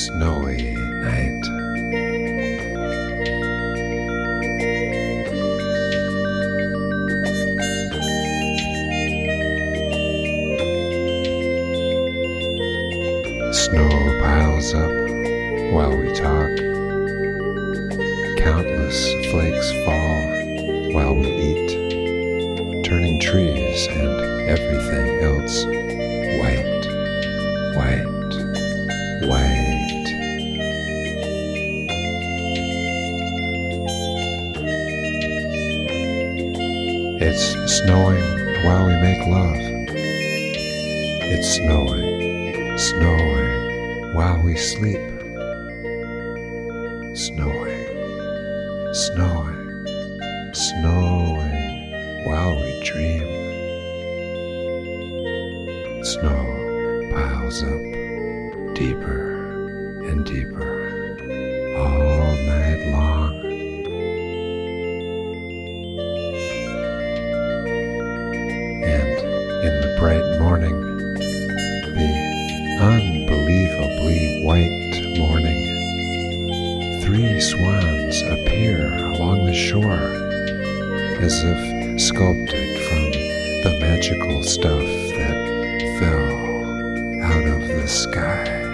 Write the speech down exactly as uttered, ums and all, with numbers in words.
snowy night. Snow piles up while we talk. Countless flakes fall while we eat, turning trees and everything else white, white, white. It's snowing while we make love. It's snowing, snowing while we sleep. Snowing, snowing, snowing while we dream. Snow piles up deeper and deeper all night long. And in the bright morning, the unbelievably white morning, three swans appear along the shore as if sculpted from the magical stuff that fell out of the sky.